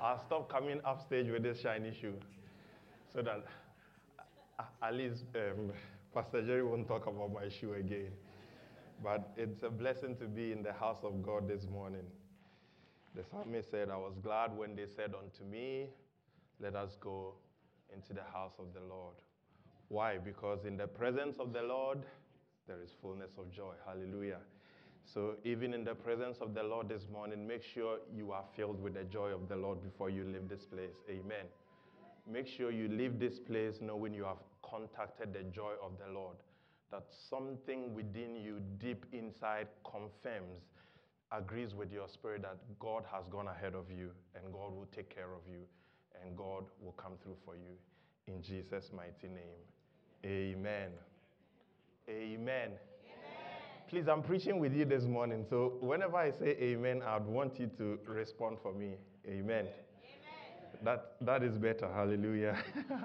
I'll stop coming upstage with this shiny shoe so that at least Pastor Jerry won't talk about my shoe again. But it's a blessing to be in the house of God this morning. The psalmist said, I was glad when they said unto me, let us go into the house of the Lord. Why? Because in the presence of the Lord, there is fullness of joy. Hallelujah. So even in the presence of the Lord this morning, make sure you are filled with the joy of the Lord before you leave this place. Amen. Make sure you leave this place knowing you have contacted the joy of the Lord. That something within you deep inside confirms, agrees with your spirit that God has gone ahead of you and God will take care of you and God will come through for you. In Jesus' mighty name. Amen. Amen. Please, I'm preaching with you this morning, so whenever I say amen, I'd want you to respond for me. Amen. That is better. Hallelujah.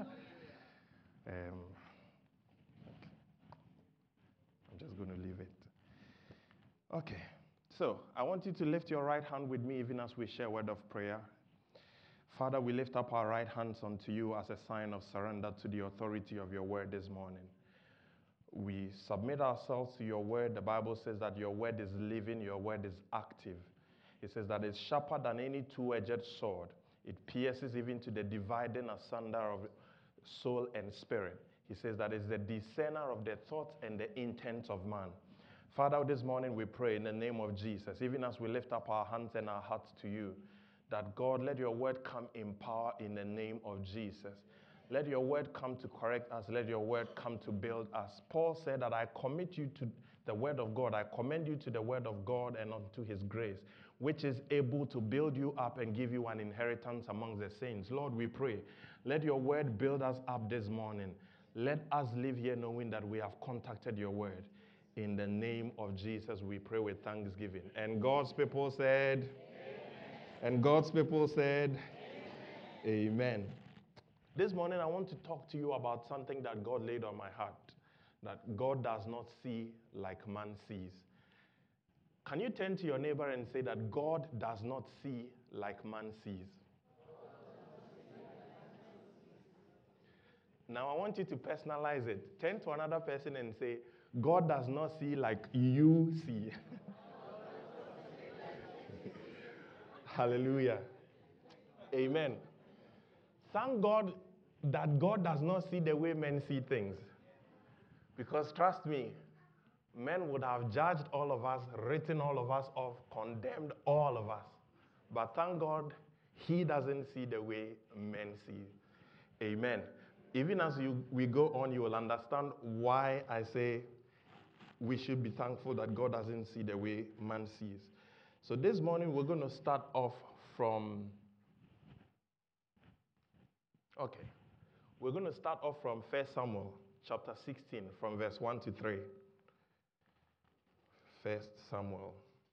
I'm just going to leave it. Okay. So I want you to lift your right hand with me even as we share a word of prayer. Father, we lift up our right hands unto you as a sign of surrender to the authority of your word this morning. We submit ourselves to your word. The Bible says that your word is living, your word is active. It says that it's sharper than any two-edged sword. It pierces even to the dividing asunder of soul and spirit. He says that it's the discerner of the thoughts and the intents of man. Father, this morning we pray in the name of Jesus, even as we lift up our hands and our hearts to you, that God, let your word come in power in the name of Jesus. Let your word come to correct us. Let your word come to build us. Paul said that I commit you to the word of God. I commend you to the word of God and unto his grace, which is able to build you up and give you an inheritance among the saints. Lord, we pray, let your word build us up this morning. Let us live here knowing that we have contacted your word. In the name of Jesus, we pray with thanksgiving. And God's people said, amen. And God's people said, amen. Amen. This morning, I want to talk to you about something that God laid on my heart, that God does not see like man sees. Can you turn to your neighbor and say that God does not see like man sees? Now, I want you to personalize it. Turn to another person and say, God does not see like you see. Hallelujah. Amen. Thank God that God does not see the way men see things. Because trust me, men would have judged all of us, written all of us off, condemned all of us. But thank God, he doesn't see the way men see. Amen. Even as we go on, you will understand why I say we should be thankful that God doesn't see the way man sees. So this morning, we're going to start off from... Okay. We're going to start off from 1 Samuel chapter 16, from verse 1 to 3. 1 Samuel.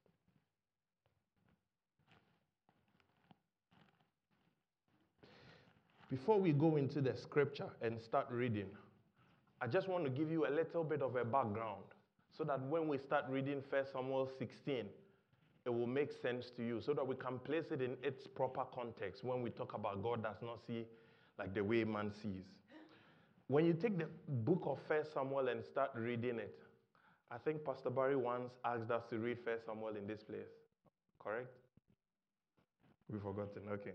Before we go into the scripture and start reading, I just want to give you a little bit of a background so that when we start reading 1 Samuel 16, it will make sense to you so that we can place it in its proper context when we talk about God does not see like the way man sees. When you take the book of 1 Samuel and start reading it, I think Pastor Barry once asked us to read 1 Samuel in this place. Correct? We've forgotten. Okay.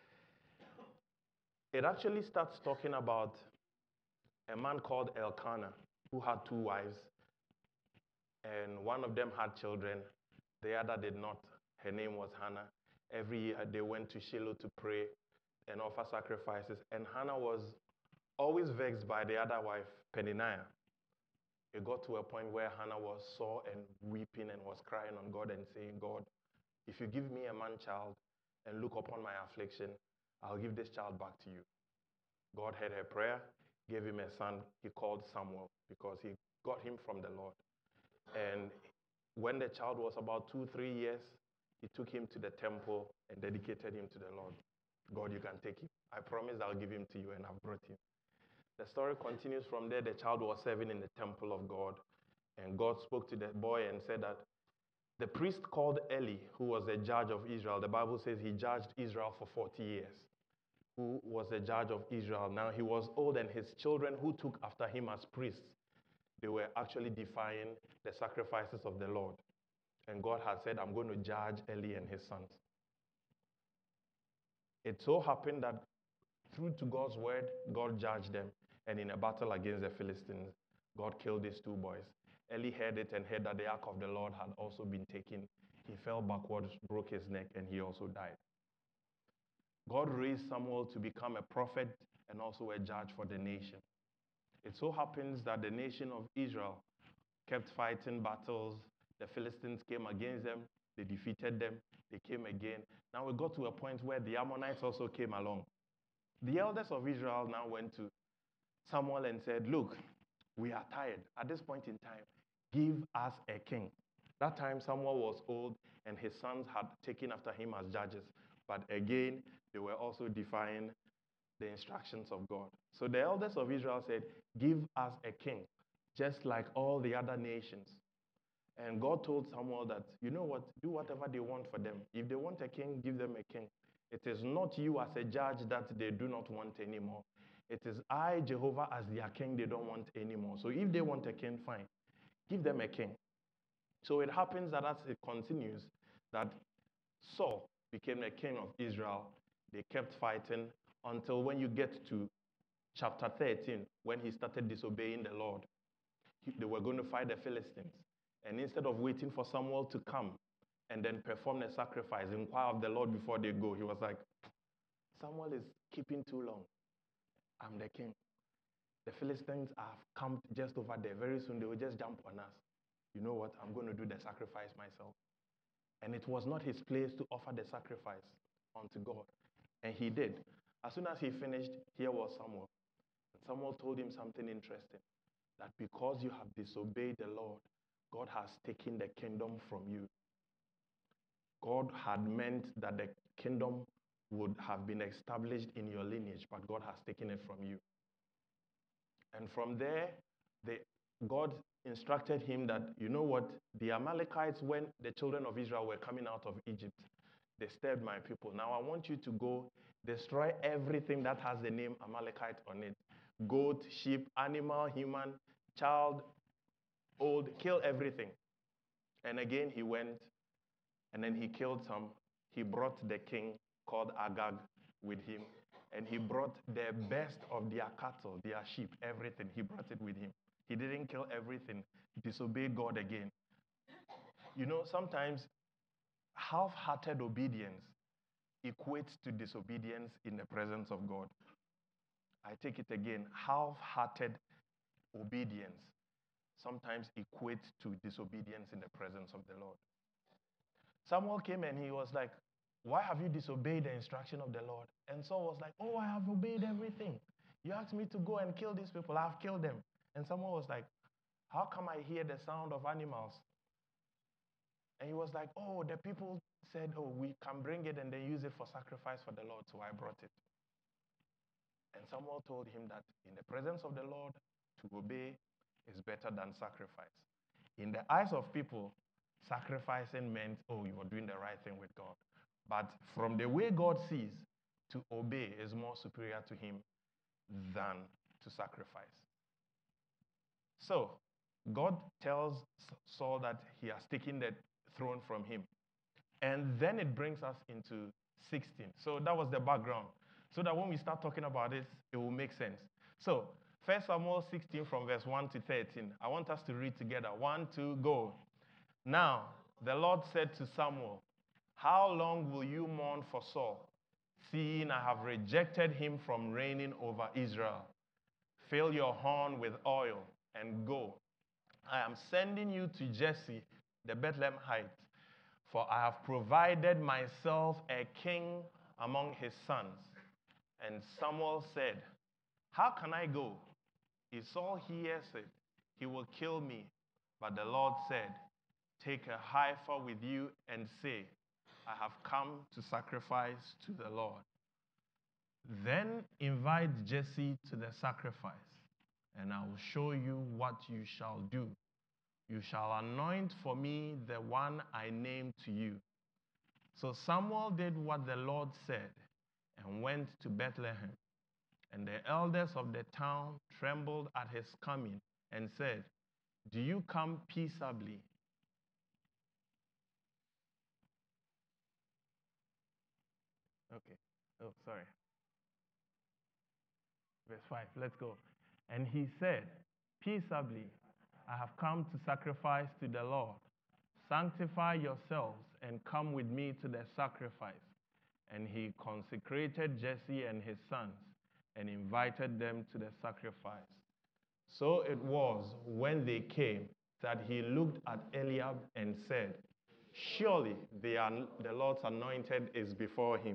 It actually starts talking about a man called Elkanah who had two wives, and one of them had children. The other did not. Her name was Hannah. Every year they went to Shiloh to pray and offer sacrifices, and Hannah was always vexed by the other wife, Peninnah. It got to a point where Hannah was sore and weeping and was crying on God and saying, God, if you give me a man child and look upon my affliction, I'll give this child back to you. God heard her prayer, gave him a son. He called Samuel because he got him from the Lord. And when the child was about 2-3 years, he took him to the temple and dedicated him to the Lord. God, you can take him. I promise I'll give him to you, and I've brought him. The story continues from there. The child was serving in the temple of God, and God spoke to the boy and said that The priest called Eli, who was the judge of Israel, the Bible says he judged Israel for 40 years, who was the judge of Israel. Now he was old, and his children who took after him as priests, they were actually defying the sacrifices of the Lord. And God had said, I'm going to judge Eli and his sons. It so happened that through to God's word, God judged them. And in a battle against the Philistines, God killed these two boys. Eli heard it and heard that the ark of the Lord had also been taken. He fell backwards, broke his neck, and he also died. God raised Samuel to become a prophet and also a judge for the nation. It so happens that the nation of Israel kept fighting battles. The Philistines came against them. They defeated them. They came again. Now we got to a point where the Ammonites also came along. The elders of Israel now went to Samuel and said, look, we are tired. At this point in time, give us a king. That time Samuel was old and his sons had taken after him as judges. But again, they were also defying the instructions of God. So the elders of Israel said, give us a king, just like all the other nations. And God told Samuel that, you know what, do whatever they want for them. If they want a king, give them a king. It is not you as a judge that they do not want anymore. It is I, Jehovah, as their king they don't want anymore. So if they want a king, fine. Give them a king. So it happens that as it continues, that Saul became the king of Israel. They kept fighting until when you get to chapter 13, when he started disobeying the Lord. They were going to fight the Philistines. And instead of waiting for Samuel to come and then perform the sacrifice, inquire of the Lord before they go, he was like, Samuel is keeping too long. I'm the king. The Philistines have camped just over there. Very soon they will just jump on us. You know what? I'm going to do the sacrifice myself. And it was not his place to offer the sacrifice unto God. And he did. As soon as he finished, here was Samuel. And Samuel told him something interesting. That because you have disobeyed the Lord, God has taken the kingdom from you. God had meant that the kingdom would have been established in your lineage, but God has taken it from you. And from there, God instructed him that, you know what, the Amalekites, when the children of Israel were coming out of Egypt, they disturbed my people. Now I want you to go destroy everything that has the name Amalekite on it. Goat, sheep, animal, human, child, old, kill everything. And again he went, and then he killed some. He brought the king called Agag with him, and he brought the best of their cattle, their sheep, everything. He brought it with him. He didn't kill everything. He disobeyed God again. You know, sometimes half-hearted obedience equates to disobedience in the presence of God. I take it again. Half-hearted obedience sometimes equates to disobedience in the presence of the Lord. Samuel came and he was like, why have you disobeyed the instruction of the Lord? And Saul was like, oh, I have obeyed everything. You asked me to go and kill these people. I have killed them. And Samuel was like, how come I hear the sound of animals? And he was like, oh, the people said, oh, we can bring it and then use it for sacrifice for the Lord. So I brought it. And Samuel told him that in the presence of the Lord, to obey is better than sacrifice. In the eyes of people, sacrificing meant, oh, you are doing the right thing with God. But from the way God sees, to obey is more superior to him than to sacrifice. So, God tells Saul that he has taken the throne from him. And then it brings us into 16. So that was the background. So that when we start talking about this, it will make sense. So, 1 Samuel 16 from verse 1 to 13. I want us to read together. 1, 2, go. Now, the Lord said to Samuel, how long will you mourn for Saul, seeing I have rejected him from reigning over Israel? Fill your horn with oil and go. I am sending you to Jesse, the Bethlehemite, for I have provided myself a king among his sons. And Samuel said, how can I go? If Saul hears it, he will kill me. But the Lord said, take a heifer with you and say, I have come to sacrifice to the Lord. Then invite Jesse to the sacrifice, and I will show you what you shall do. You shall anoint for me the one I name to you. So Samuel did what the Lord said and went to Bethlehem. And the elders of the town trembled at his coming and said, do you come peaceably? Okay. Oh, sorry. Verse 5. Let's go. And he said, peaceably, I have come to sacrifice to the Lord. Sanctify yourselves and come with me to the sacrifice. And he consecrated Jesse and his sons and invited them to the sacrifice. So it was when they came that he looked at Eliab and said, surely the Lord's anointed is before him.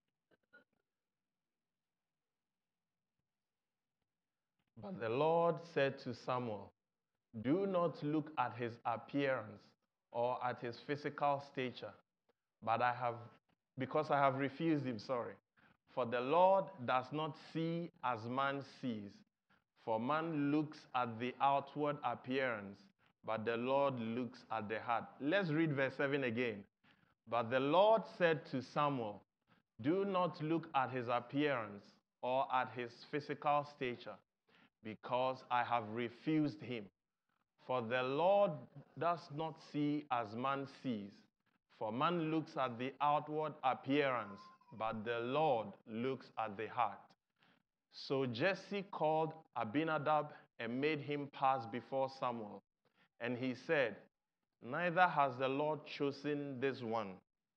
But the Lord said to Samuel, do not look at his appearance or at his physical stature, because I have refused him, For the Lord does not see as man sees. For man looks at the outward appearance, but the Lord looks at the heart. Let's read verse 7 again. But the Lord said to Samuel, do not look at his appearance or at his physical stature, because I have refused him. For the Lord does not see as man sees. For man looks at the outward appearance, but the Lord looks at the heart. So Jesse called Abinadab and made him pass before Samuel. And he said, neither has the Lord chosen this one.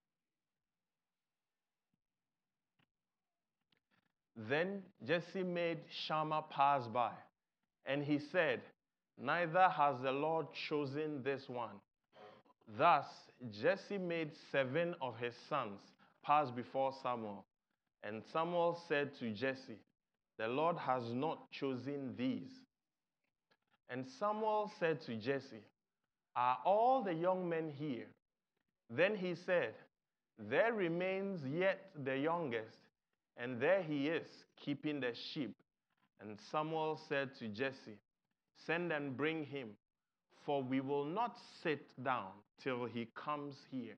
Then Jesse made Shammah pass by. And he said, neither has the Lord chosen this one. Thus Jesse made 7 of his sons pass before Samuel. And Samuel said to Jesse, the Lord has not chosen these. And Samuel said to Jesse, are all the young men here? Then he said, there remains yet the youngest, and there he is, keeping the sheep. And Samuel said to Jesse, send and bring him, for we will not sit down till he comes here.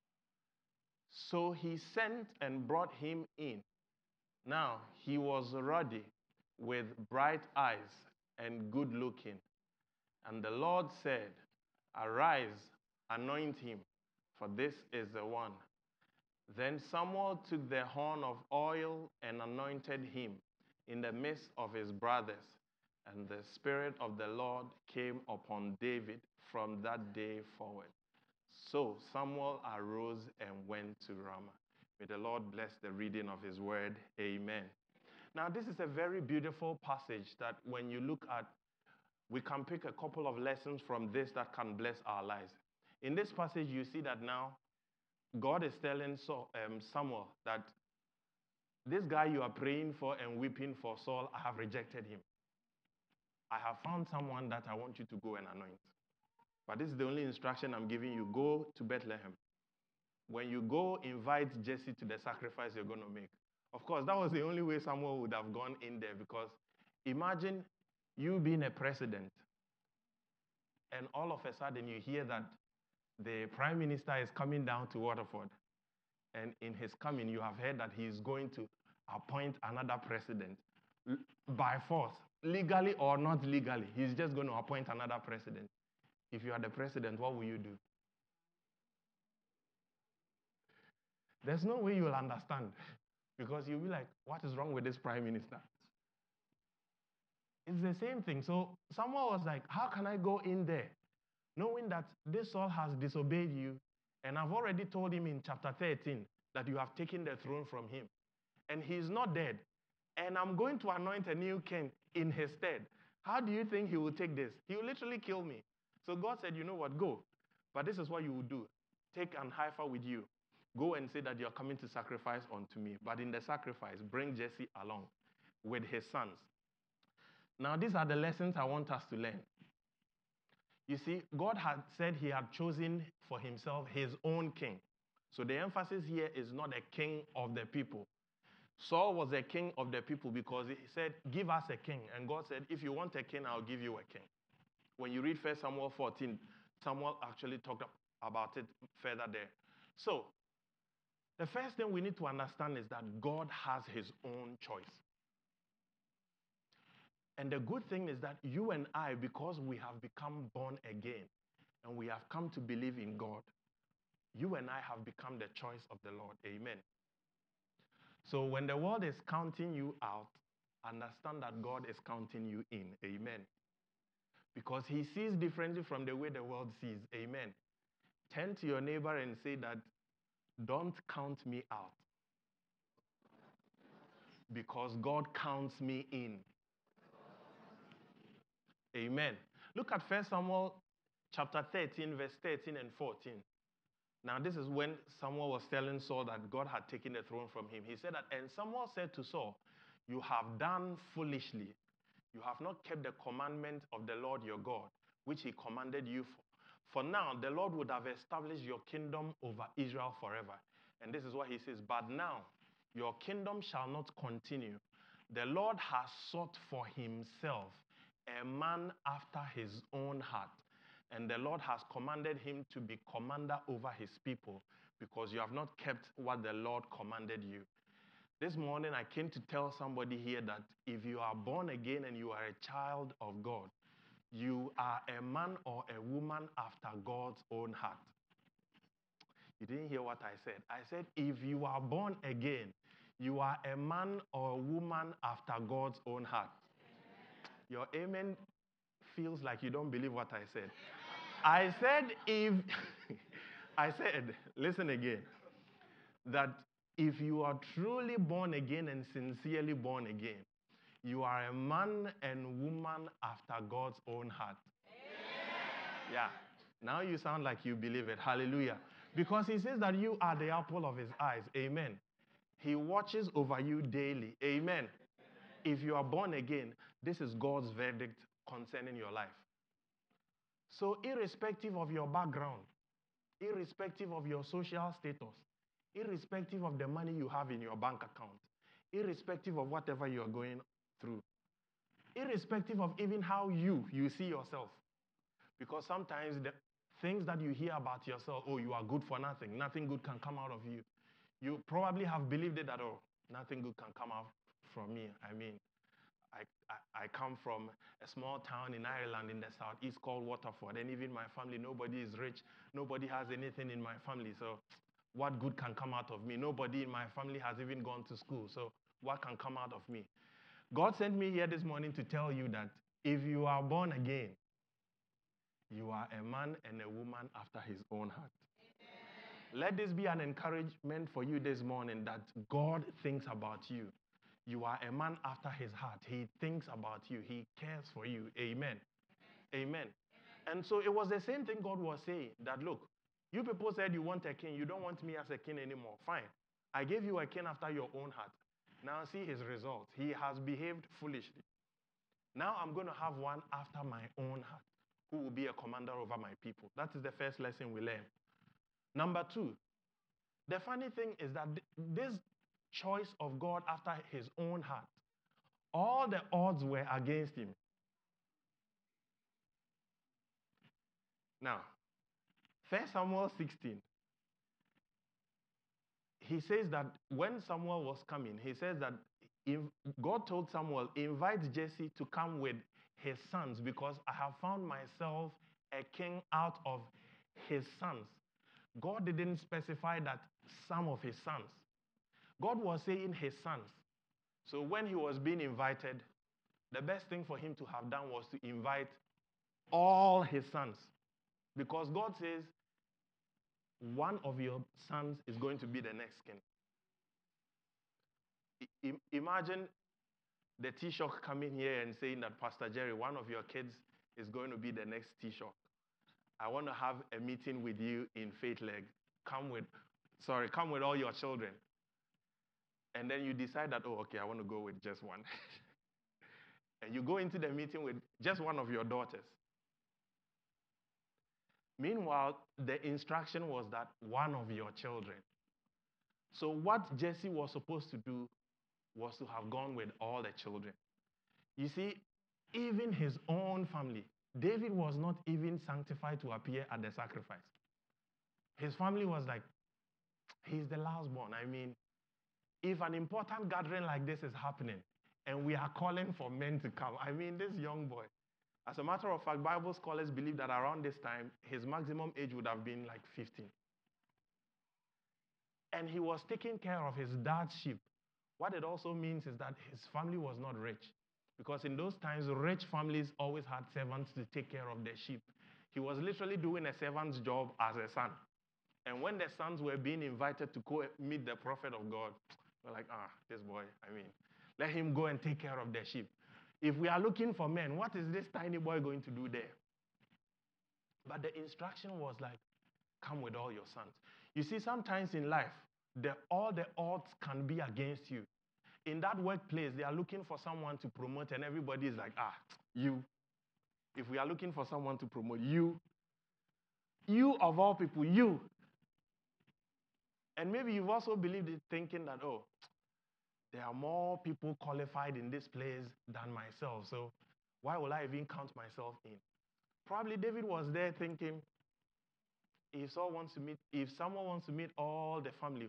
So he sent and brought him in. Now he was ruddy, with bright eyes and good looking. And the Lord said, arise, anoint him, for this is the one. Then Samuel took the horn of oil and anointed him in the midst of his brothers. And the Spirit of the Lord came upon David from that day forward. So Samuel arose and went to Ramah. May the Lord bless the reading of his word. Amen. Now, this is a very beautiful passage that when you look at, we can pick a couple of lessons from this that can bless our lives. In this passage, you see that now God is telling Samuel that this guy you are praying for and weeping for, Saul, I have rejected him. I have found someone that I want you to go and anoint. But this is the only instruction I'm giving you. Go to Bethlehem. When you go, invite Jesse to the sacrifice you're going to make. Of course, that was the only way Samuel would have gone in there, because imagine you being a president and all of a sudden you hear that the prime minister is coming down to Waterford. And in his coming, you have heard that he is going to appoint another president by force, legally or not legally. He's just going to appoint another president. If you are the president, what will you do? There's no way you will understand, because you'll be like, what is wrong with this prime minister? It's the same thing. So someone was like, how can I go in there knowing that this Saul has disobeyed you, and I've already told him in chapter 13 that you have taken the throne from him, and he's not dead, and I'm going to anoint a new king in his stead. How do you think he will take this? He will literally kill me. So God said, you know what, go. But this is what you will do. Take an heifer with you. Go and say that you're coming to sacrifice unto me. But in the sacrifice, bring Jesse along with his sons. Now, these are the lessons I want us to learn. You see, God had said he had chosen for himself his own king. So the emphasis here is not a king of the people. Saul was a king of the people because he said, give us a king. And God said, if you want a king, I'll give you a king. When you read 1 Samuel 14, Samuel actually talked about it further there. So, the first thing we need to understand is that God has his own choice. And the good thing is that you and I, because we have become born again and we have come to believe in God, you and I have become the choice of the Lord. Amen. So when the world is counting you out, understand that God is counting you in. Amen. Because he sees differently from the way the world sees. Amen. Turn to your neighbor and say that, don't count me out. Because God counts me in. Amen. Look at 1 Samuel chapter 13, verse 13 and 14. Now, this is when Samuel was telling Saul that God had taken the throne from him. He said that, and Samuel said to Saul, you have done foolishly. You have not kept the commandment of the Lord your God, which he commanded you for. For now, the Lord would have established your kingdom over Israel forever. And this is what he says, but now your kingdom shall not continue. The Lord has sought for himself a man after his own heart. And the Lord has commanded him to be commander over his people because you have not kept what the Lord commanded you. This morning, I came to tell somebody here that if you are born again and you are a child of God, you are a man or a woman after God's own heart. You didn't hear what I said. I said, if you are born again, you are a man or a woman after God's own heart. Your amen feels like you don't believe what I said. I said, listen again, that if you are truly born again and sincerely born again, you are a man and woman after God's own heart. Amen. Yeah. Now you sound like you believe it. Hallelujah. Because he says that you are the apple of his eyes. Amen. He watches over you daily. Amen. If you are born again, this is God's verdict concerning your life. So irrespective of your background, irrespective of your social status, irrespective of the money you have in your bank account, irrespective of whatever you are going through, irrespective of even how you see yourself. Because sometimes the things that you hear about yourself, oh, you are good for nothing, nothing good can come out of you. You probably have believed it that, oh, nothing good can come out from me. I mean, I come from a small town in Ireland in the southeast called Waterford, and even my family, nobody is rich. Nobody has anything in my family, so what good can come out of me? Nobody in my family has even gone to school, so what can come out of me? God sent me here this morning to tell you that if you are born again, you are a man and a woman after his own heart. Amen. Let this be an encouragement for you this morning that God thinks about you. You are a man after his heart. He thinks about you. He cares for you. Amen. Amen. Amen. And so it was the same thing God was saying, that look, you people said you want a king. You don't want me as a king anymore. Fine. I gave you a king after your own heart. Now see his results. He has behaved foolishly. Now I'm going to have one after my own heart, who will be a commander over my people. That is the first lesson we learn. Number two, the funny thing is that this choice of God after his own heart, all the odds were against him. Now, 1 Samuel 16, he says that when Samuel was coming, he says that God told Samuel, invite Jesse to come with his sons because I have found myself a king out of his sons. God didn't specify that some of his sons. God was saying his sons. So when he was being invited, the best thing for him to have done was to invite all his sons. Because God says, one of your sons is going to be the next king. Imagine the Taoiseach coming here and saying that, Pastor Jerry, one of your kids is going to be the next Taoiseach. I want to have a meeting with you in Faith Leg. Come with all your children. And then you decide that, oh, okay, I want to go with just one. And you go into the meeting with just one of your daughters. Meanwhile, the instruction was that one of your children. So what Jesse was supposed to do was to have gone with all the children. You see, even his own family David was not even sanctified to appear at the sacrifice. His family was like, he's the last born. I mean, if an important gathering like this is happening and we are calling for men to come, I mean, this young boy, as a matter of fact, Bible scholars believe that around this time, his maximum age would have been like 15. And he was taking care of his dad's sheep. What it also means is that his family was not rich. Because in those times, rich families always had servants to take care of their sheep. He was literally doing a servant's job as a son. And when the sons were being invited to go meet the prophet of God, we're like, this boy, I mean, let him go and take care of the sheep. If we are looking for men, what is this tiny boy going to do there? But the instruction was like, come with all your sons. You see, sometimes in life, all the odds can be against you. In that workplace, they are looking for someone to promote, and everybody is like, you. If we are looking for someone to promote, you of all people, you. And maybe you've also believed it thinking that, there are more people qualified in this place than myself, so why will I even count myself in? Probably David was there thinking, if someone wants to meet all the family,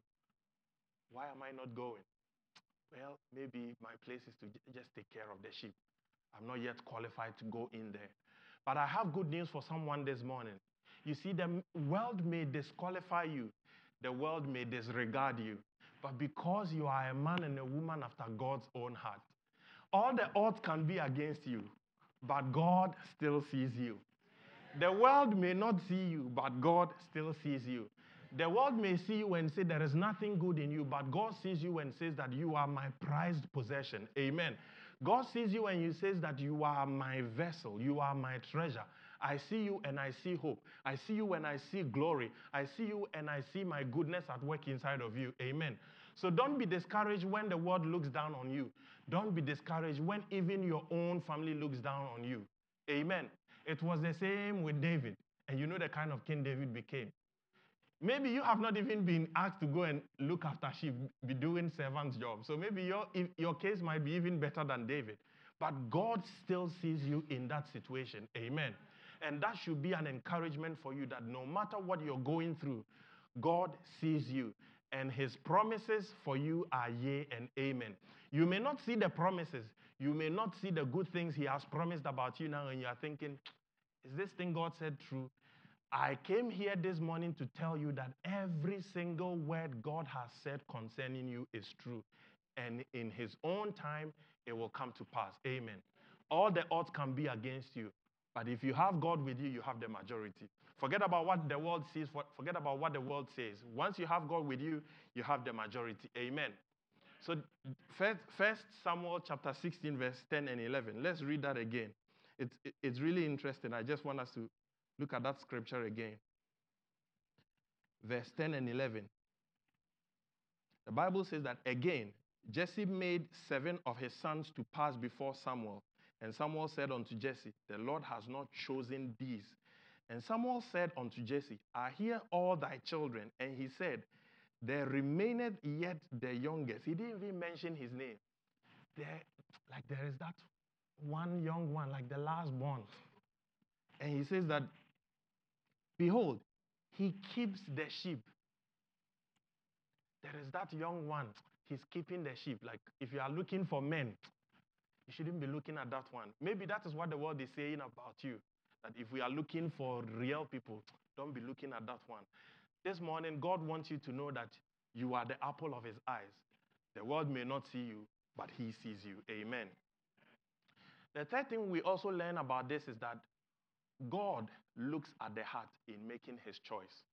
why am I not going? Well, maybe my place is to just take care of the sheep. I'm not yet qualified to go in there. But I have good news for someone this morning. You see, the world may disqualify you. The world may disregard you. But because you are a man and a woman after God's own heart, all the odds can be against you, but God still sees you. The world may not see you, but God still sees you. The world may see you and say there is nothing good in you, but God sees you and says that you are my prized possession. Amen. God sees you and he says that you are my vessel, you are my treasure. I see you and I see hope. I see you and I see glory. I see you and I see my goodness at work inside of you. Amen. So don't be discouraged when the world looks down on you. Don't be discouraged when even your own family looks down on you. Amen. It was the same with David. And you know the kind of king David became. Maybe you have not even been asked to go and look after sheep, be doing servant's job. So maybe your case might be even better than David. But God still sees you in that situation. Amen. And that should be an encouragement for you that no matter what you're going through, God sees you. And his promises for you are yea and amen. You may not see the promises. You may not see the good things he has promised about you now, and you are thinking, is this thing God said true? I came here this morning to tell you that every single word God has said concerning you is true. And in his own time, it will come to pass. Amen. All the odds can be against you. But if you have God with you, you have the majority. Forget about what the world sees. Forget about what the world says. Once you have God with you, you have the majority. Amen. So First Samuel chapter 16, verse 10 and 11. Let's read that again. It's really interesting. I just want us to look at that scripture again. Verse 10 and 11. The Bible says that again, Jesse made 7 of his sons to pass before Samuel. And Samuel said unto Jesse, the Lord has not chosen these. And Samuel said unto Jesse, are here all thy children? And he said, there remaineth yet the youngest. He didn't even mention his name. There is that one young one, like the last born. And he says that, behold, he keeps the sheep. There is that young one. He's keeping the sheep. Like, if you are looking for men, you shouldn't be looking at that one. Maybe that is what the world is saying about you. That if we are looking for real people, don't be looking at that one. This morning, God wants you to know that you are the apple of his eyes. The world may not see you, but he sees you. Amen. The third thing we also learn about this is that God looks at the heart in making his choice.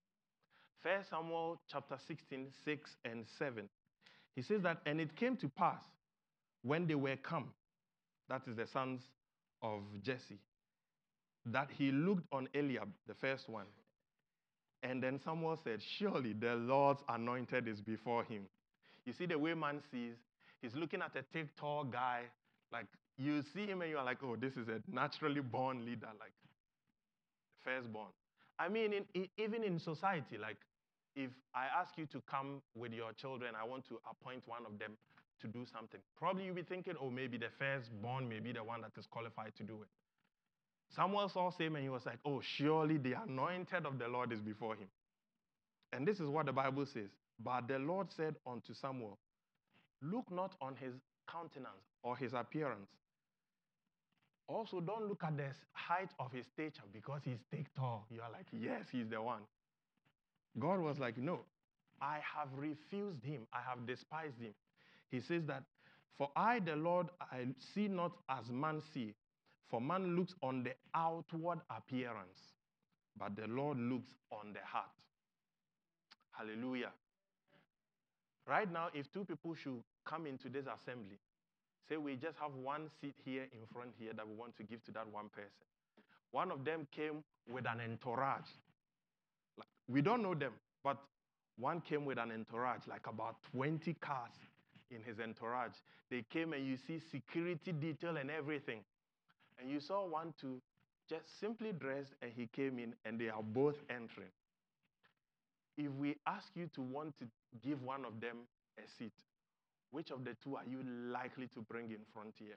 1 Samuel chapter 16, 6 and 7. He says that, and it came to pass when they were come, that is the sons of Jesse, that he looked on Eliab, the first one. And then Samuel said, surely the Lord's anointed is before him. You see the way man sees, he's looking at a thick, tall guy. Like, you see him and you are like, oh, this is a naturally born leader, like firstborn. I mean, even in society, like, if I ask you to come with your children, I want to appoint one of them to do something. Probably you'll be thinking, oh, maybe the firstborn may be the one that is qualified to do it. Samuel saw Samuel and he was like, oh, surely the anointed of the Lord is before him. And this is what the Bible says. But the Lord said unto Samuel, look not on his countenance or his appearance. Also, don't look at the height of his stature because he's thick tall. You are like, yes, he's the one. God was like, no, I have refused him. I have despised him. He says that, for I, the Lord, I see not as man see. For man looks on the outward appearance, but the Lord looks on the heart. Hallelujah. Right now, if two people should come into this assembly, say we just have one seat here in front here that we want to give to that one person. One of them came with an entourage. We don't know them, but one came with an entourage, like about 20 cars in his entourage. They came and you see security detail and everything. And you saw one to just simply dressed and he came in and they are both entering. If we ask you to want to give one of them a seat, which of the two are you likely to bring in front here?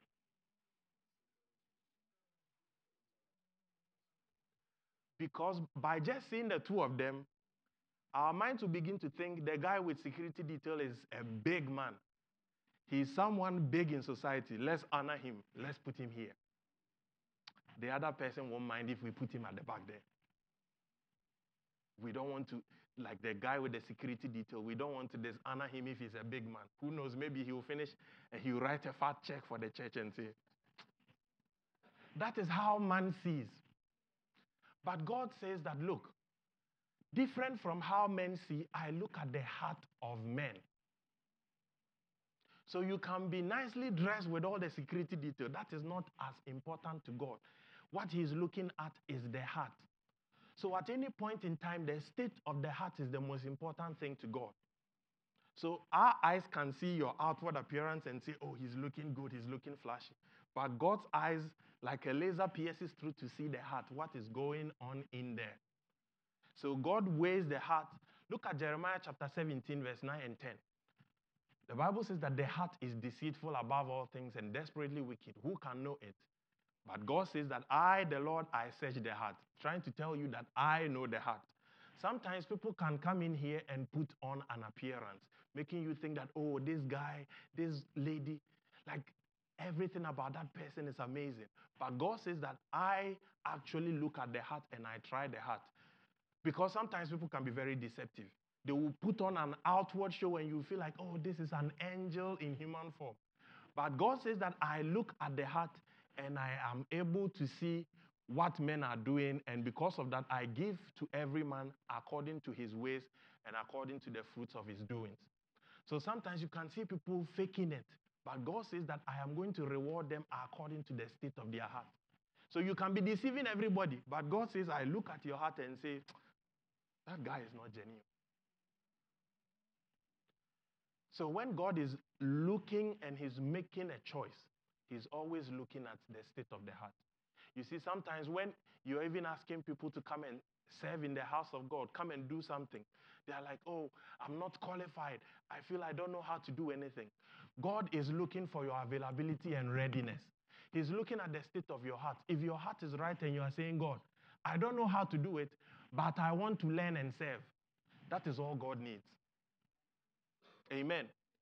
Because by just seeing the two of them, our minds will begin to think the guy with security detail is a big man. He's someone big in society. Let's honor him. Let's put him here. The other person won't mind if we put him at the back there. We don't want to, like the guy with the security detail, we don't want to dishonor him if he's a big man. Who knows, maybe he'll finish and he'll write a fat check for the church and say, that is how man sees. But God says that, look, different from how men see, I look at the heart of men. So you can be nicely dressed with all the security detail. That is not as important to God. What he's looking at is the heart. So at any point in time, the state of the heart is the most important thing to God. So our eyes can see your outward appearance and say, oh, he's looking good, he's looking flashy. But God's eyes, like a laser, pierces through to see the heart, what is going on in there. So God weighs the heart. Look at Jeremiah chapter 17, verse 9 and 10. The Bible says that the heart is deceitful above all things and desperately wicked. Who can know it? But God says that I, the Lord, I search the heart, trying to tell you that I know the heart. Sometimes people can come in here and put on an appearance, making you think that, oh, this guy, this lady, like everything about that person is amazing. But God says that I actually look at the heart and I try the heart. Because sometimes people can be very deceptive. They will put on an outward show and you feel like, oh, this is an angel in human form. But God says that I look at the heart and I am able to see what men are doing. And because of that, I give to every man according to his ways and according to the fruits of his doings. So sometimes you can see people faking it. But God says that I am going to reward them according to the state of their heart. So you can be deceiving everybody. But God says, I look at your heart and say, that guy is not genuine. So when God is looking and he's making a choice, he's always looking at the state of the heart. You see, sometimes when you're even asking people to come and serve in the house of God, come and do something, they're like, oh, I'm not qualified. I feel I don't know how to do anything. God is looking for your availability and readiness. He's looking at the state of your heart. If your heart is right and you are saying, God, I don't know how to do it, but I want to learn and serve. That is all God needs. Amen.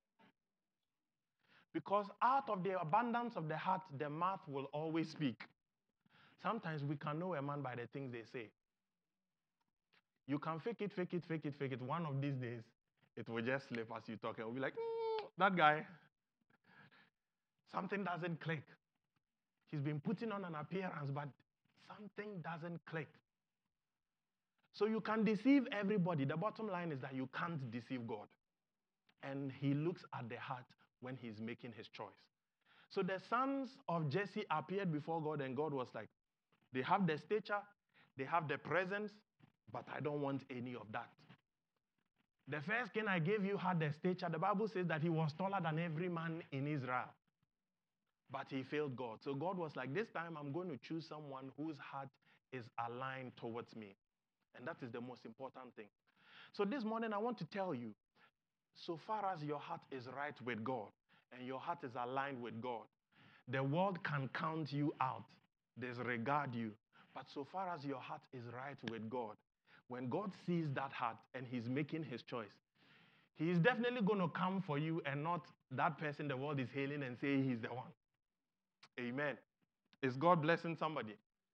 Because out of the abundance of the heart, the mouth will always speak. Sometimes we can know a man by the things they say. You can fake it, fake it, fake it, fake it. One of these days, it will just slip as you talk and we'll be like, that guy. Something doesn't click. He's been putting on an appearance, but something doesn't click. So you can deceive everybody. The bottom line is that you can't deceive God. And he looks at the heart when he's making his choice. So the sons of Jesse appeared before God, and God was like, they have the stature, they have the presence, but I don't want any of that. The first king I gave you had the stature. The Bible says that he was taller than every man in Israel. But he failed God. So God was like, this time I'm going to choose someone whose heart is aligned towards me. And that is the most important thing. So this morning I want to tell you, so far as your heart is right with God and your heart is aligned with God, the world can count you out, disregard you, But so far as your heart is right with God, when God sees that heart and he's making his choice, he is definitely going to come for you and not that person the world is hailing and say he's the one. Amen. Is God blessing somebody?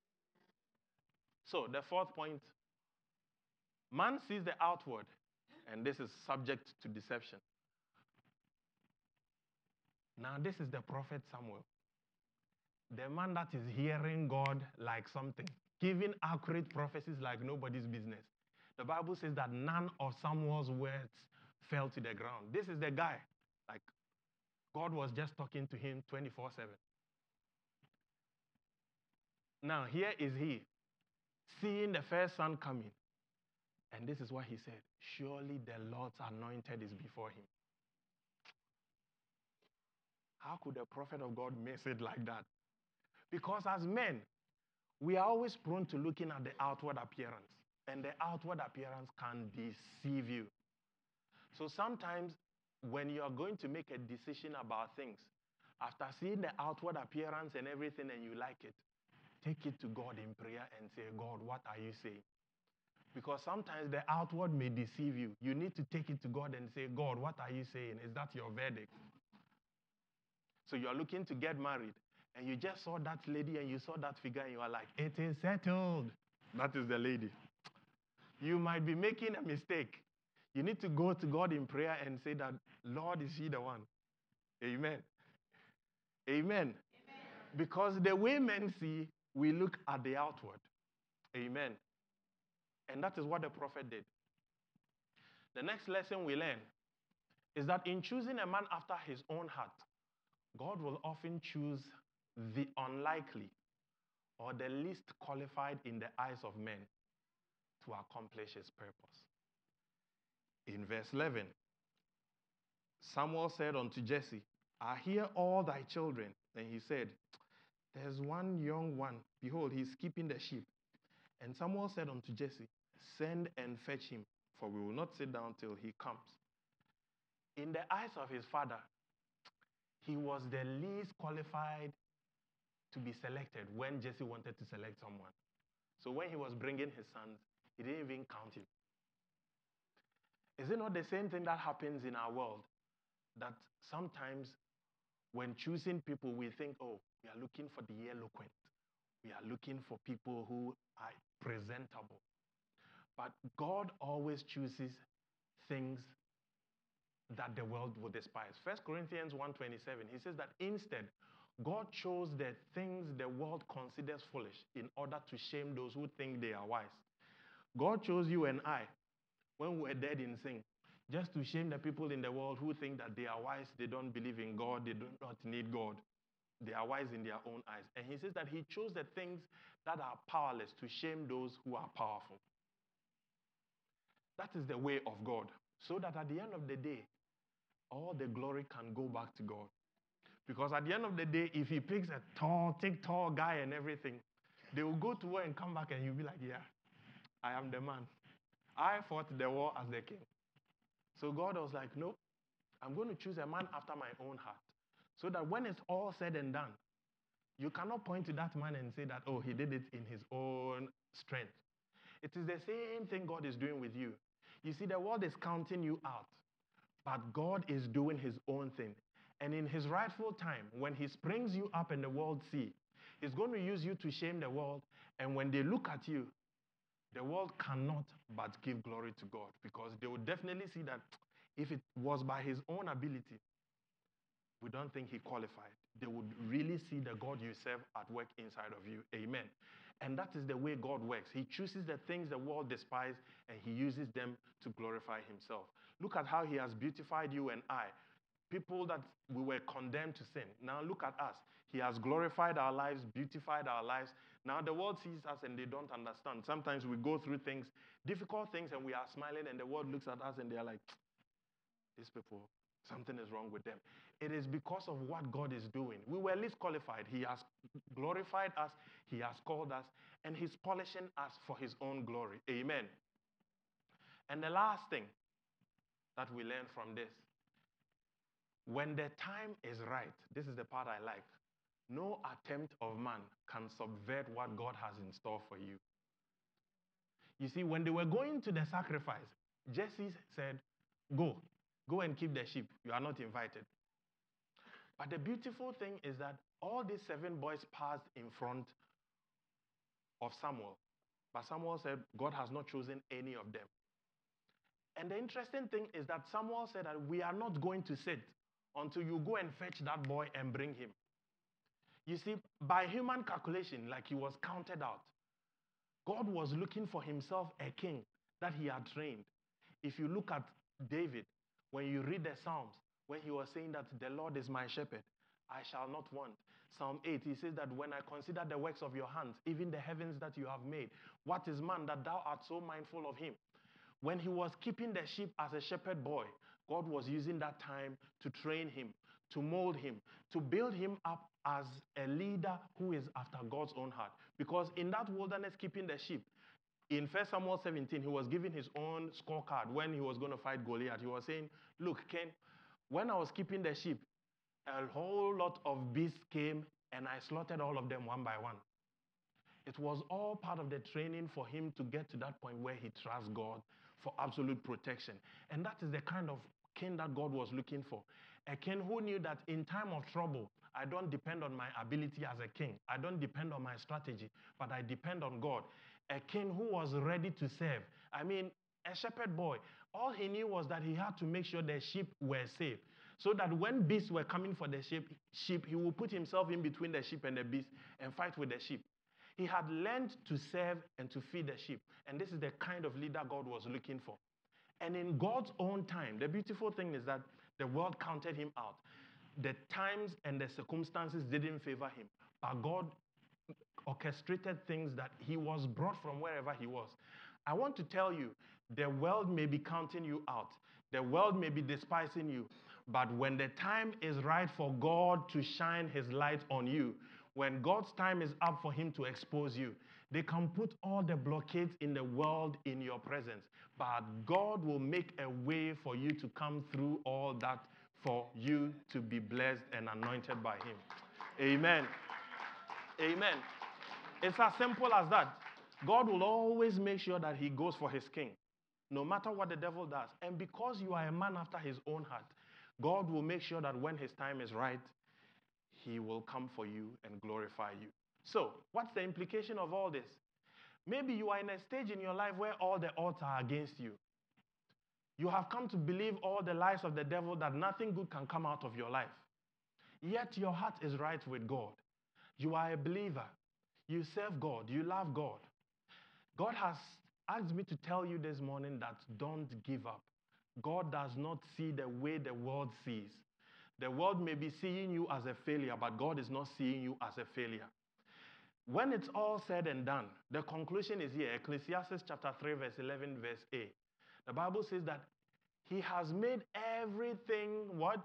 So the fourth point, man sees the outward, and this is subject to deception. Now this is the prophet Samuel, the man that is hearing God like something, giving accurate prophecies like nobody's business. The Bible says that none of Samuel's words fell to the ground. This is the guy, like God was just talking to him 24/7. Now here is he, seeing the first son coming. And this is what he said, surely the Lord's anointed is before him. How could a prophet of God miss it like that? Because as men, we are always prone to looking at the outward appearance. And the outward appearance can deceive you. So sometimes when you are going to make a decision about things, after seeing the outward appearance and everything and you like it, take it to God in prayer and say, God, what are you saying? Because sometimes the outward may deceive you. You need to take it to God and say, God, what are you saying? Is that your verdict? So you are looking to get married, and you just saw that lady and you saw that figure, and you are like, it is settled. That is the lady. You might be making a mistake. You need to go to God in prayer and say that, Lord, is he the one? Amen. Amen. Amen. Because the way men see, we look at the outward. Amen. And that is what the prophet did. The next lesson we learn is that in choosing a man after his own heart, God will often choose the unlikely or the least qualified in the eyes of men to accomplish his purpose. In verse 11, Samuel said unto Jesse, are here all thy children? And he said, there's one young one. Behold, he's keeping the sheep. And Samuel said unto Jesse, send and fetch him, for we will not sit down till he comes. In the eyes of his father, he was the least qualified to be selected when Jesse wanted to select someone. So when he was bringing his sons, he didn't even count him. Is it not the same thing that happens in our world? That sometimes when choosing people, we think, oh, we are looking for the eloquent. We are looking for people who are presentable. But God always chooses things that the world will despise. 1 Corinthians 1:27, he says that instead, God chose the things the world considers foolish in order to shame those who think they are wise. God chose you and I when we were dead in sin, just to shame the people in the world who think that they are wise, they don't believe in God, they do not need God. They are wise in their own eyes. And he says that he chose the things that are powerless to shame those who are powerful. That is the way of God. So that at the end of the day, all the glory can go back to God. Because at the end of the day, if he picks a tall guy and everything, they will go to war and come back and you'll be like, yeah, I am the man. I fought the war as the king. So God was like, no, I'm going to choose a man after my own heart. So that when it's all said and done, you cannot point to that man and say that, oh, he did it in his own strength. It is the same thing God is doing with you. You see, the world is counting you out, but God is doing his own thing. And in his rightful time, when he springs you up and the world see, he's going to use you to shame the world. And when they look at you, the world cannot but give glory to God, because they will definitely see that if it was by his own ability, we don't think he qualified. They would really see the God you serve at work inside of you. Amen. And that is the way God works. He chooses the things the world despises and he uses them to glorify himself. Look at how he has beautified you and I. People that we were condemned to sin. Now look at us. He has glorified our lives, beautified our lives. Now the world sees us and they don't understand. Sometimes we go through things, difficult things, and we are smiling and the world looks at us and they are like, these people, something is wrong with them. It is because of what God is doing. We were least qualified. He has glorified us. He has called us. And he's polishing us for his own glory. Amen. And the last thing that we learn from this, when the time is right, this is the part I like. No attempt of man can subvert what God has in store for you. You see, when they were going to the sacrifice, Jesse said, go and keep the sheep. You are not invited. But the beautiful thing is that all these 7 boys passed in front of Samuel. But Samuel said, God has not chosen any of them. And the interesting thing is that Samuel said that we are not going to sit until you go and fetch that boy and bring him. You see, by human calculation, like he was counted out, God was looking for himself a king that he had trained. If you look at David, when you read the Psalms, when he was saying that the Lord is my shepherd, I shall not want. Psalm 8, he says that when I consider the works of your hands, even the heavens that you have made, what is man that thou art so mindful of him? When he was keeping the sheep as a shepherd boy, God was using that time to train him, to mold him, to build him up as a leader who is after God's own heart. Because in that wilderness keeping the sheep, in 1 Samuel 17, he was giving his own scorecard when he was going to fight Goliath. He was saying, look, Ken, when I was keeping the sheep, a whole lot of beasts came and I slaughtered all of them one by one. It was all part of the training for him to get to that point where he trusts God for absolute protection. And that is the kind of king that God was looking for. A king who knew that in time of trouble, I don't depend on my ability as a king. I don't depend on my strategy, but I depend on God. A king who was ready to serve. I mean, a shepherd boy, all he knew was that he had to make sure the sheep were safe. So that when beasts were coming for the sheep, he would put himself in between the sheep and the beast and fight with the sheep. He had learned to serve and to feed the sheep. And this is the kind of leader God was looking for. And in God's own time, the beautiful thing is that the world counted him out. The times and the circumstances didn't favor him. But God orchestrated things that he was brought from wherever he was. I want to tell you, the world may be counting you out. The world may be despising you. But when the time is right for God to shine his light on you, when God's time is up for him to expose you, they can put all the blockades in the world in your presence. But God will make a way for you to come through all that for you to be blessed and anointed by him. Amen. Amen. It's as simple as that. God will always make sure that he goes for his king, no matter what the devil does. And because you are a man after his own heart, God will make sure that when his time is right, he will come for you and glorify you. So, what's the implication of all this? Maybe you are in a stage in your life where all the odds are against you. You have come to believe all the lies of the devil that nothing good can come out of your life. Yet your heart is right with God. You are a believer. You serve God. You love God. God has asked me to tell you this morning that don't give up. God does not see the way the world sees. The world may be seeing you as a failure, but God is not seeing you as a failure. When it's all said and done, the conclusion is here. Ecclesiastes chapter 3, verse 11, verse A. The Bible says that he has made everything what?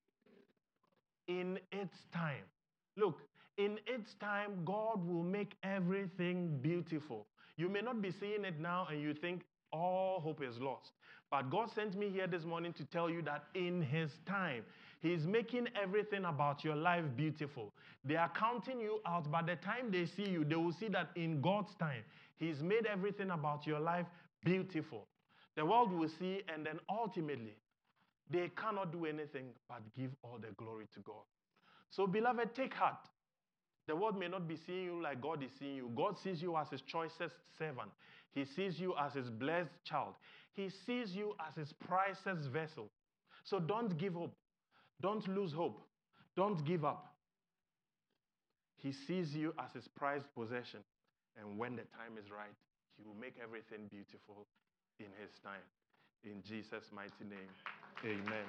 In its time. Look, in its time, God will make everything beautiful. You may not be seeing it now and you think all hope is lost. But God sent me here this morning to tell you that in his time, he's making everything about your life beautiful. They are counting you out. By the time they see you, they will see that in God's time, he's made everything about your life beautiful. The world will see, and then ultimately, they cannot do anything but give all the glory to God. So, beloved, take heart. The world may not be seeing you like God is seeing you. God sees you as his choicest servant. He sees you as his blessed child. He sees you as his priceless vessel. So don't give up. Don't lose hope. Don't give up. He sees you as his prized possession. And when the time is right, he will make everything beautiful in his time. In Jesus' mighty name, amen.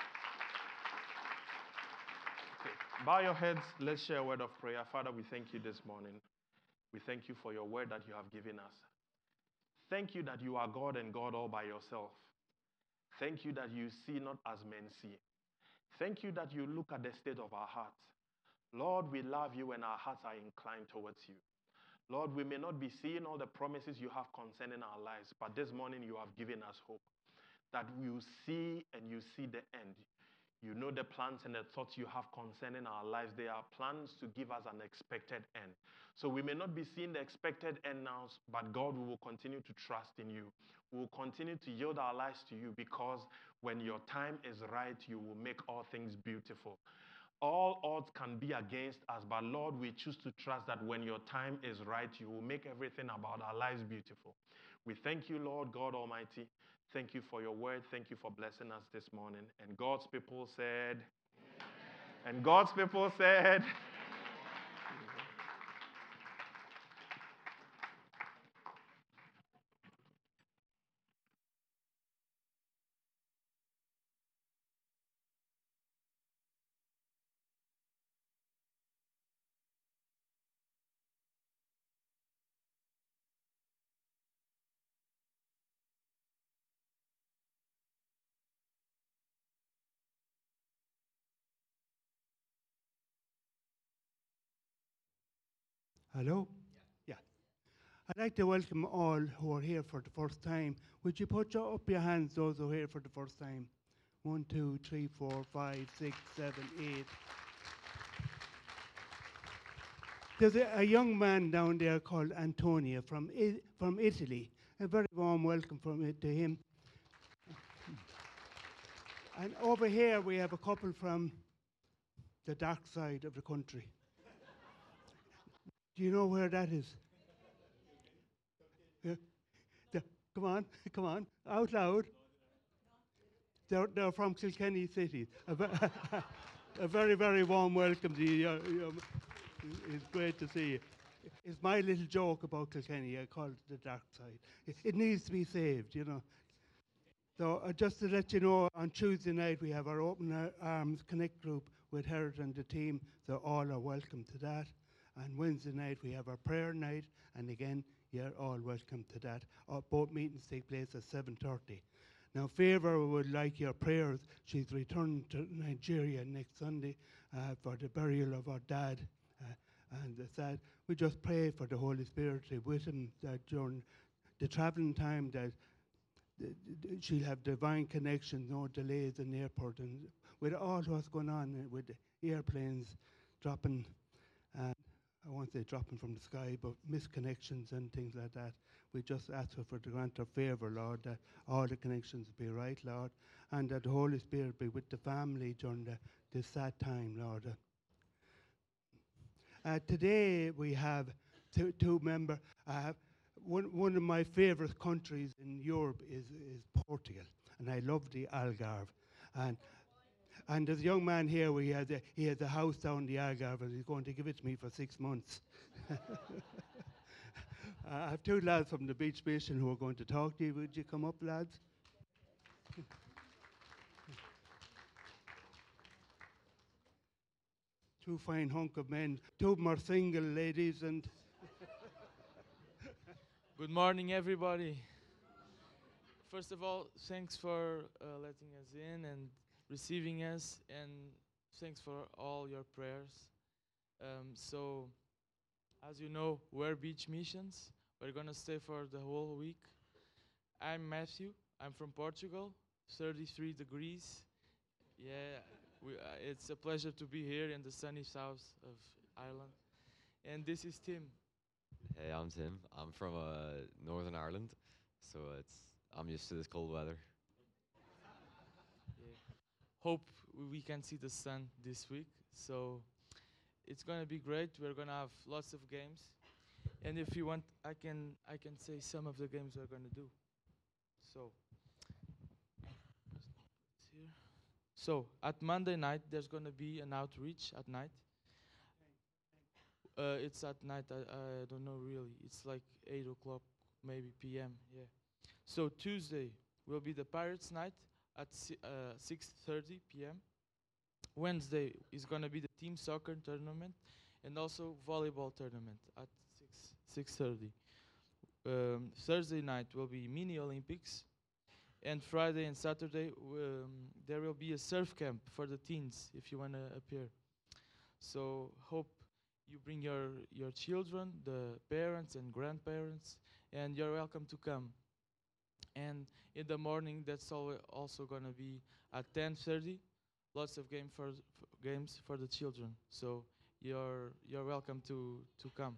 Okay. Bow your heads. Let's share a word of prayer. Father, we thank you this morning. We thank you for your word that you have given us. Thank you that you are God and God all by yourself. Thank you that you see not as men see. Thank you that you look at the state of our hearts. Lord, we love you and our hearts are inclined towards you. Lord, we may not be seeing all the promises you have concerning our lives, but this morning you have given us hope that you see and you see the end. You know the plans and the thoughts you have concerning our lives. They are plans to give us an expected end. So we may not be seeing the expected end now, but God, we will continue to trust in you. We will continue to yield our lives to you, because when your time is right, you will make all things beautiful. All odds can be against us, but Lord, we choose to trust that when your time is right, you will make everything about our lives beautiful. We thank you, Lord God Almighty. Thank you for your word. Thank you for blessing us this morning. And God's people said, and God's people said, Hello? Yeah. I'd like to welcome all who are here for the first time. Would you put up your hands, those who are here for the first time? 1, 2, 3, 4, 5, 6, 7, 8. There's a young man down there called Antonio from Italy. A very warm welcome to him. And over here we have a couple from the dark side of the country. Do you know where that is? Yeah. Come on, come on, out loud. They're from Kilkenny City. A very, very warm welcome to you. It's great to see you. It's my little joke about Kilkenny. I call it the dark side. It needs to be saved, you know. So just to let you know, on Tuesday night we have our Open Arms Connect group with Herod and the team, so all are welcome to that. And Wednesday night we have our prayer night, and again, you're all welcome to that. Both meetings take place at 7:30. Now, Favour would like your prayers. She's returning to Nigeria next Sunday for the burial of our dad. And that we just pray for the Holy Spirit to be with him during the travelling time, that she'll have divine connection, no delays in the airport. And with all what's going on with the airplanes dropping, I won't say dropping from the sky, but misconnections and things like that, we just ask for the grant of favour, Lord, that all the connections be right, Lord, and that the Holy Spirit be with the family during this sad time, Lord. Today we have two members. One of my favourite countries in Europe is Portugal, and I love the Algarve. And there's a young man here, he has a house down the Algarve, and he's going to give it to me for 6 months. I have two lads from the beach mission who are going to talk to you. Would you come up, lads? Two fine hunk of men. Two of them are single ladies, and Good morning, everybody. First of all, thanks for letting us in and receiving us, and thanks for all your prayers. So, as you know, we're beach missions. We're gonna stay for the whole week. I'm Matthew. I'm from Portugal. 33 degrees. Yeah, it's a pleasure to be here in the sunny south of Ireland. And this is Tim. Hey, I'm Tim. I'm from Northern Ireland, so I'm used to this cold weather. Yeah. Hope we can see the sun this week. So it's gonna be great. We're gonna have lots of games, and if you want, I can say some of the games we're gonna do. So here. So at Monday night, there's gonna be an outreach at night. It's at night. I don't know really. It's like 8 o'clock, maybe p.m. Yeah. So Tuesday will be the Pirates night at 6:30 p.m. Wednesday is gonna be the team soccer tournament, and also volleyball tournament at 6:30. Thursday night will be mini Olympics, and Friday and Saturday there will be a surf camp for the teens if you wanna appear. So hope you bring your children, the parents and grandparents, and you're welcome to come. And in the morning, that's also gonna be at 10:30. lots of games for the children. So you're welcome to come.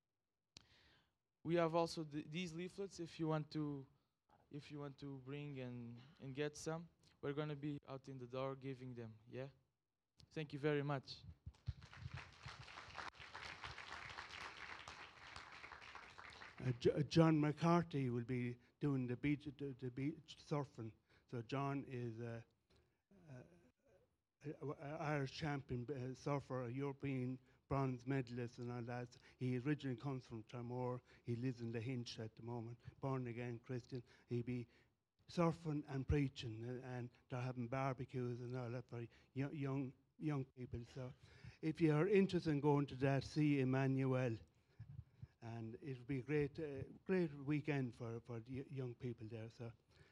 We have also these leaflets if you want to bring and get some. We're going to be out in the door giving them. Yeah. Thank you very much. John McCarthy will be doing the beach surfing. So John is a Irish champion surfer, a European bronze medalist and all that. He originally comes from Tramore. He lives in the Hinch at the moment, born again Christian. He'll be surfing and preaching, and they're having barbecues and all that for young people. So if you're interested in going to that, see Emmanuel. And it'll be a great weekend for the young people there. So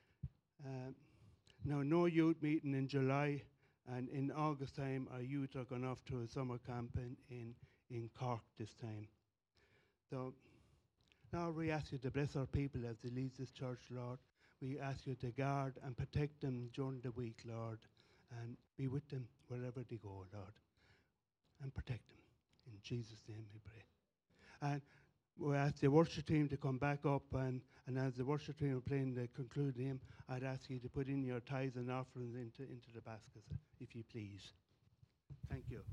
now, no youth meeting in July, and in August time, our youth are going off to a summer camp in Cork this time. So now we ask you to bless our people as they leave this church, Lord. We ask you to guard and protect them during the week, Lord, and be with them wherever they go, Lord, and protect them. In Jesus' name we pray. And we ask the worship team to come back up, and as the worship team are playing the concluding hymn, I'd ask you to put in your tithes and offerings into the baskets, if you please. Thank you.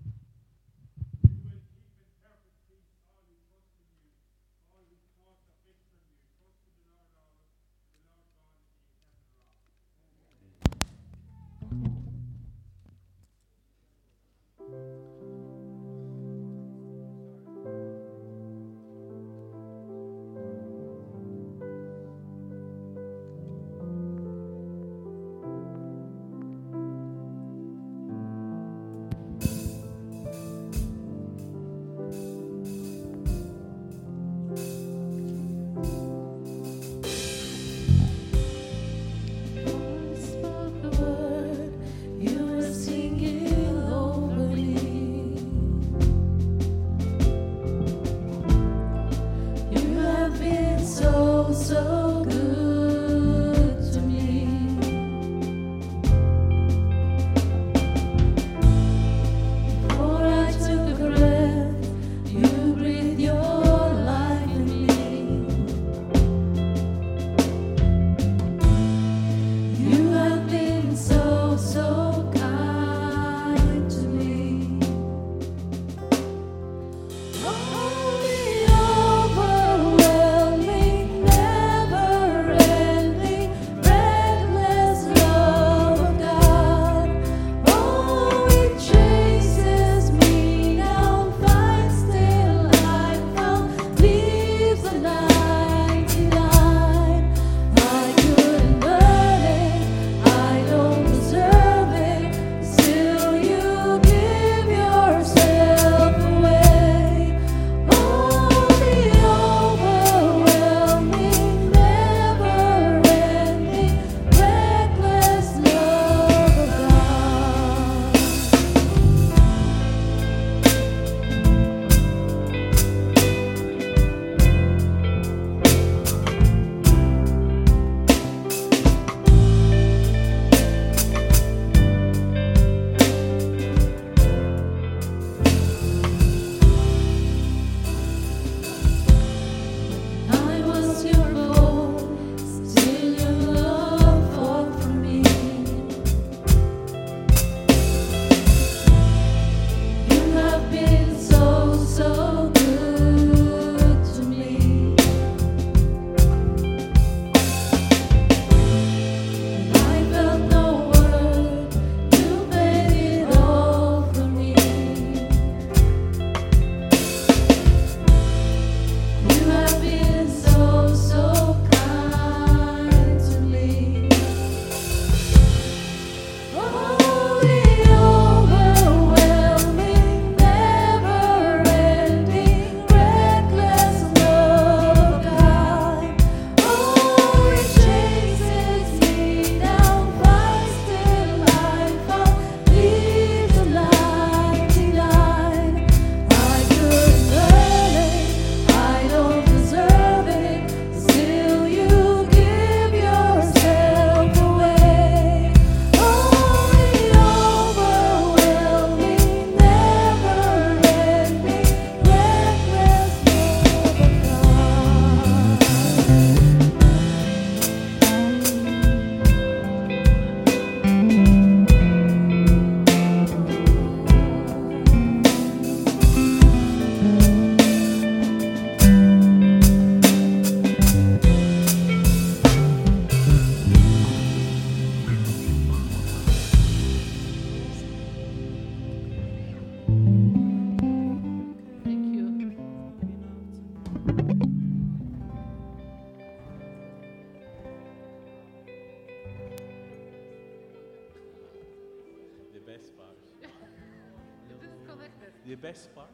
The best part?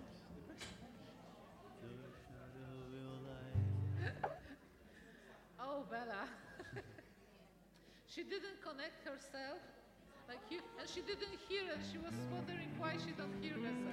Oh, Bella. She didn't connect herself, like you, and she didn't hear, and she was wondering why she don't hear herself.